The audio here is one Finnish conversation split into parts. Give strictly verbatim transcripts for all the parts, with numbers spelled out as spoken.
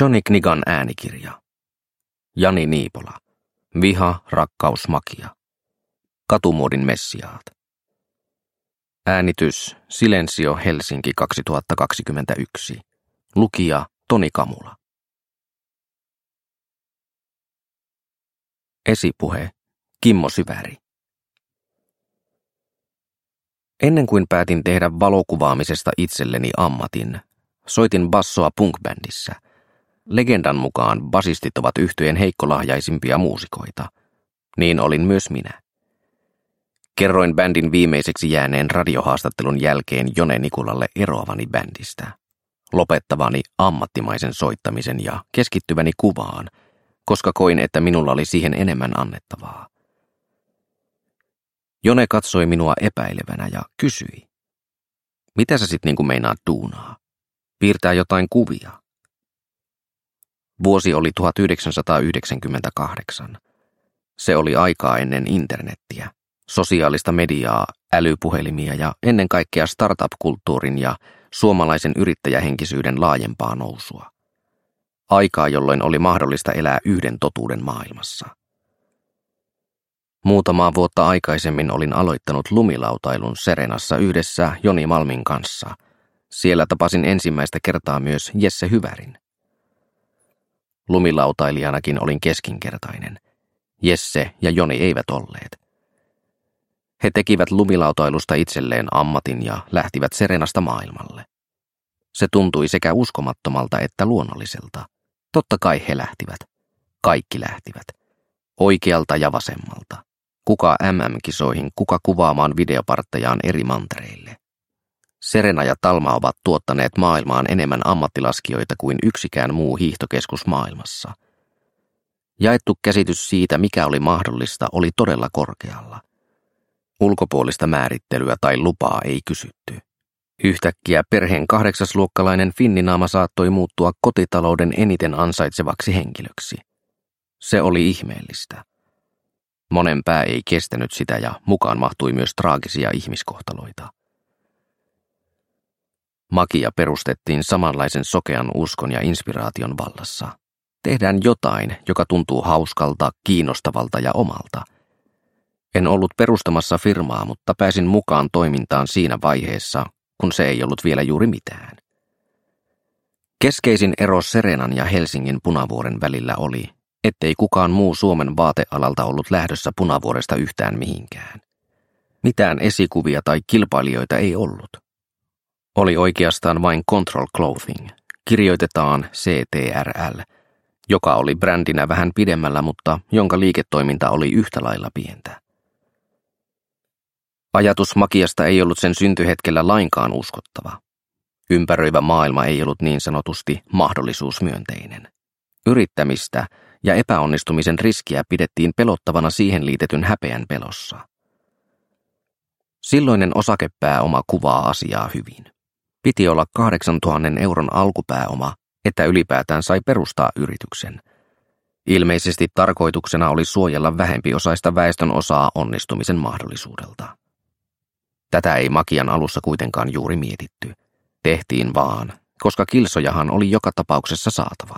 Johnny Knigan äänikirja. Jani Niipola. Viha, rakkaus, makia. Katumuodin messiaat. Äänitys Silensio Helsinki kaksituhattakaksikymmentäyksi. Lukija Toni Kamula. Esipuhe Kimmo Syväri. Ennen kuin päätin tehdä valokuvaamisesta itselleni ammatin, soitin bassoa punkbändissä. Legendan mukaan basistit ovat yhtyeen heikkolahjaisimpia muusikoita. Niin olin myös minä. Kerroin bändin viimeiseksi jääneen radiohaastattelun jälkeen Jone Nikulalle eroavani bändistä, lopettavani ammattimaisen soittamisen ja keskittyväni kuvaan, koska koin, että minulla oli siihen enemmän annettavaa. Jone katsoi minua epäilevänä ja kysyi, mitä sä sit niinku meinaat duunaa? Piirtää jotain kuvia? Vuosi oli tuhatyhdeksänsataayhdeksänkymmentäkahdeksan. Se oli aikaa ennen internettiä, sosiaalista mediaa, älypuhelimia ja ennen kaikkea startup-kulttuurin ja suomalaisen yrittäjähenkisyyden laajempaa nousua. Aikaa, jolloin oli mahdollista elää yhden totuuden maailmassa. Muutamaa vuotta aikaisemmin olin aloittanut lumilautailun Serenassa yhdessä Joni Malmin kanssa. Siellä tapasin ensimmäistä kertaa myös Jesse Hyvärin. Lumilautailijanakin olin keskinkertainen. Jesse ja Joni eivät olleet. He tekivät lumilautailusta itselleen ammatin ja lähtivät Serenasta maailmalle. Se tuntui sekä uskomattomalta että luonnolliselta. Totta kai he lähtivät. Kaikki lähtivät. Oikealta ja vasemmalta. Kuka M M-kisoihin, kuka kuvaamaan videoparttejaan eri mantereille. Serena ja Talma ovat tuottaneet maailmaan enemmän ammattilaskijoita kuin yksikään muu hiihtokeskus maailmassa. Jaettu käsitys siitä, mikä oli mahdollista, oli todella korkealla. Ulkopuolista määrittelyä tai lupaa ei kysytty. Yhtäkkiä perheen kahdeksasluokkalainen finninaama saattoi muuttua kotitalouden eniten ansaitsevaksi henkilöksi. Se oli ihmeellistä. Monen pää ei kestänyt sitä ja mukaan mahtui myös traagisia ihmiskohtaloita. Makia perustettiin samanlaisen sokean uskon ja inspiraation vallassa. Tehdään jotain, joka tuntuu hauskalta, kiinnostavalta ja omalta. En ollut perustamassa firmaa, mutta pääsin mukaan toimintaan siinä vaiheessa, kun se ei ollut vielä juuri mitään. Keskeisin ero Serenan ja Helsingin Punavuoren välillä oli, ettei kukaan muu Suomen vaatealalta ollut lähdössä Punavuoresta yhtään mihinkään. Mitään esikuvia tai kilpailijoita ei ollut. Oli oikeastaan vain Control Clothing, kirjoitetaan C T R L, joka oli brändinä vähän pidemmällä, mutta jonka liiketoiminta oli yhtä lailla pientä. Ajatus Makiasta ei ollut sen syntyhetkellä lainkaan uskottava. Ympäröivä maailma ei ollut niin sanotusti mahdollisuusmyönteinen. Yrittämistä ja epäonnistumisen riskiä pidettiin pelottavana siihen liitetyn häpeän pelossa. Silloinen osakepääoma kuvaa asiaa hyvin. Piti olla kahdeksantuhannen euron alkupääoma, että ylipäätään sai perustaa yrityksen. Ilmeisesti tarkoituksena oli suojella vähempiosaista väestön osaa onnistumisen mahdollisuudelta. Tätä ei Makian alussa kuitenkaan juuri mietitty. Tehtiin vaan, koska kilsojahan oli joka tapauksessa saatava.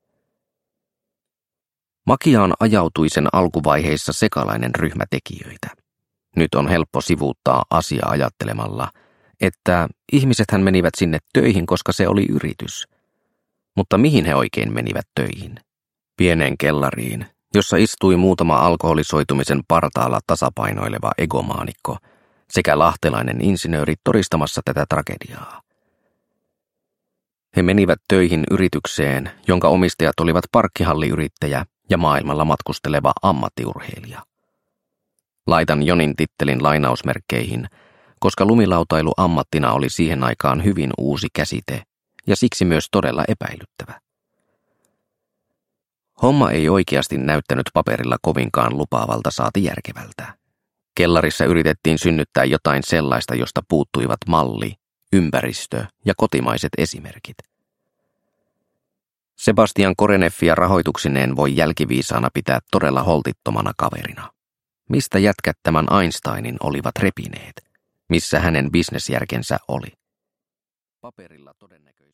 Makiaan ajautui sen alkuvaiheissa sekalainen ryhmä tekijöitä. Nyt on helppo sivuuttaa asia ajattelemalla, että ihmisethän menivät sinne töihin, koska se oli yritys. Mutta mihin he oikein menivät töihin? Pieneen kellariin, jossa istui muutama alkoholisoitumisen partaalla tasapainoileva egomaanikko sekä lahtelainen insinööri todistamassa tätä tragediaa. He menivät töihin yritykseen, jonka omistajat olivat parkkihalliyrittäjä ja maailmalla matkusteleva ammattiurheilija. Laitan Jonin tittelin lainausmerkkeihin, koska lumilautailu ammattina oli siihen aikaan hyvin uusi käsite ja siksi myös todella epäilyttävä. Homma ei oikeasti näyttänyt paperilla kovinkaan lupaavalta saati järkevältä. Kellarissa yritettiin synnyttää jotain sellaista, josta puuttuivat malli, ympäristö ja kotimaiset esimerkit. Sebastian Koreneffia rahoituksineen voi jälkiviisaana pitää todella holtittomana kaverina. Mistä jätkät tämän Einsteinin olivat repineet? Missä hänen bisnesjärkensä oli? Paperilla todennäköisesti